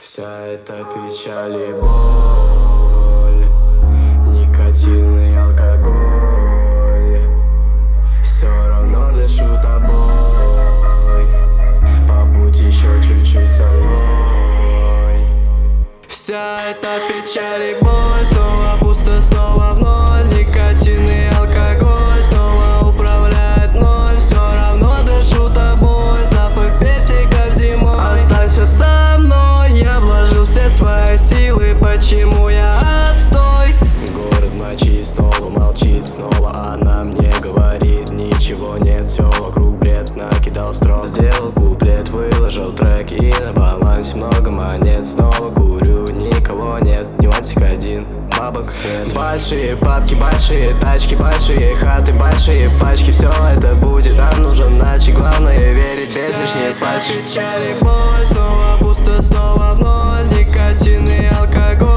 Вся эта печаль и боль, никотин и алкоголь, все равно дышу тобой. Побудь еще чуть-чуть со мной. Вся эта печаль и боль, снова пусто, снова в ноль. Никотин и алкоголь снова управляет мной. Все равно дышу тобой, запах персиков зимой. Останься со мной, я вложил все свои силы. Почему я отстой? Город мочи, снова молчит, снова она мне говорит: ничего нет, все вокруг бред. Накидал строк, сделал куплет, выложил трек, и на балансе много монет. Снова курю, никого нет, нюансик один, бабок нет. Большие бабки, большие тачки, большие хаты, большие пачки. Все это будет, нам нужен начи. Главное верить без лишней фальши. Печаль и боль, снова пусто, снова в ноль. Никотин и алкоголь.